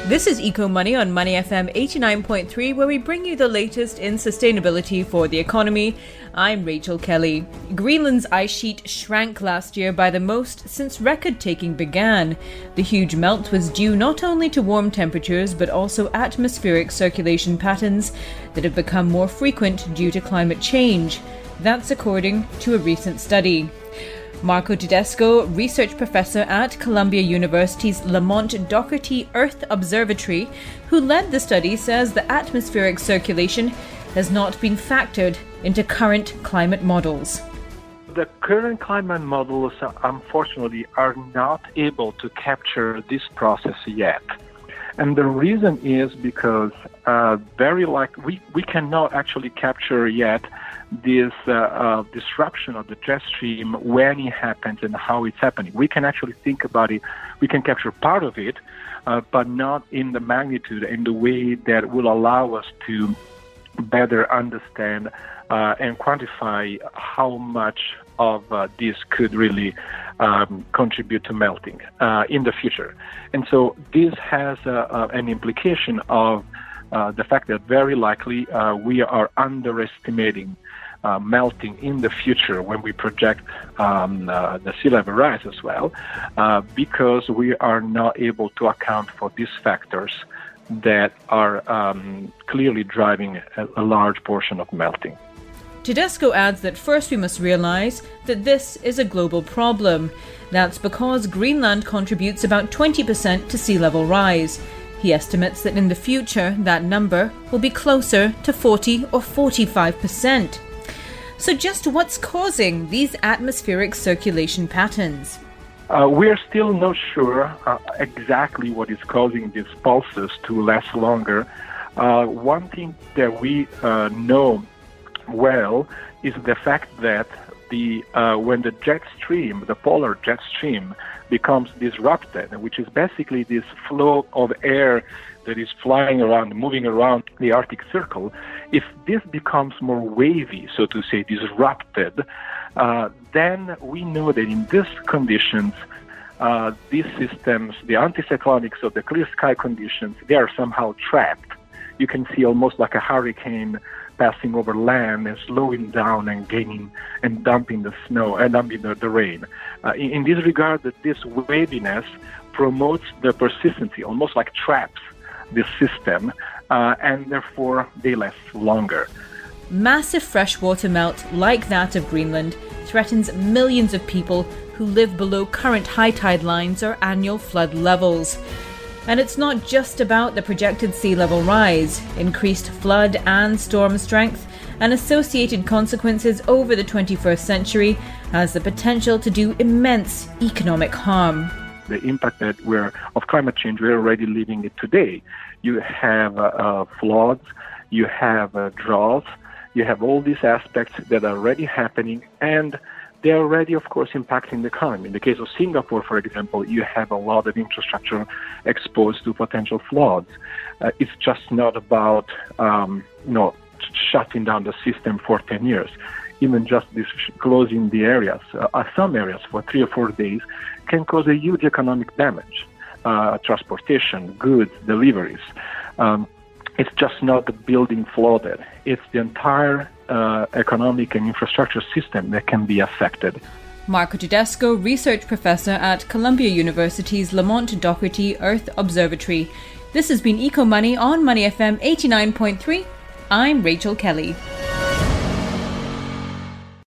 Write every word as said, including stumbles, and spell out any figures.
This is Eco Money on Money F M eighty-nine point three, where we bring you the latest in sustainability for the economy. I'm Rachel Kelly. Greenland's ice sheet shrank last year by the most since record-taking began. The huge melt was due not only to warm temperatures, but also atmospheric circulation patterns that have become more frequent due to climate change. That's according to a recent study. Marco Tedesco, research professor at Columbia University's Lamont Doherty Earth Observatory, who led the study, says the atmospheric circulation has not been factored into current climate models. The current climate models, unfortunately, are not able to capture this process yet. And the reason is because uh, very like we, we cannot actually capture yet this uh, uh, disruption of the jet stream when it happens and how it's happening. We can actually think about it, we can capture part of it, uh, but not in the magnitude, in the way that will allow us to better understand uh, and quantify how much of uh, this could really um, contribute to melting uh, in the future. And so this has uh, uh, an implication of uh, the fact that very likely uh, we are underestimating Uh, melting in the future when we project um, uh, the sea level rise as well, uh, because we are not able to account for these factors that are um, clearly driving a, a large portion of melting. Tedesco adds that first we must realize that this is a global problem. That's because Greenland contributes about twenty percent to sea level rise. He estimates that in the future that number will be closer to forty or forty-five percent. So just what's causing these atmospheric circulation patterns? Uh, we're still not sure uh, exactly what is causing these pulses to last longer. Uh, one thing that we uh, know well is the fact that the uh, when the jet stream, the polar jet stream, becomes disrupted, which is basically this flow of air that is flying around, moving around the Arctic Circle, if this becomes more wavy, so to say, disrupted, uh, then we know that in these conditions, uh, these systems, the anticyclonics of the clear sky conditions, they are somehow trapped. You can see almost like a hurricane passing over land and slowing down and gaining and dumping the snow and dumping the, the rain. Uh, in, in this regard, that this waviness promotes the persistency, almost like traps this system, uh, and therefore they last longer. Massive freshwater melt like that of Greenland threatens millions of people who live below current high tide lines or annual flood levels. And it's not just about the projected sea level rise. Increased flood and storm strength and associated consequences over the twenty-first century has the potential to do immense economic harm. The impact that we're of climate change, we're already living it today. You have uh, uh, floods, you have uh, droughts, you have all these aspects that are already happening, and they're already, of course, impacting the economy. In the case of Singapore, for example, you have a lot of infrastructure exposed to potential floods. Uh, it's just not about um, you know, shutting down the system for ten years. Even just this closing the areas, uh, some areas for three or four days, can cause a huge economic damage. Uh, transportation, goods, deliveries. Um, it's just not the building flooded. It's the entire uh, economic and infrastructure system that can be affected. Marco Tedesco, research professor at Columbia University's Lamont Doherty Earth Observatory. This has been Eco Money on Money F M eighty-nine point three. I'm Rachel Kelly.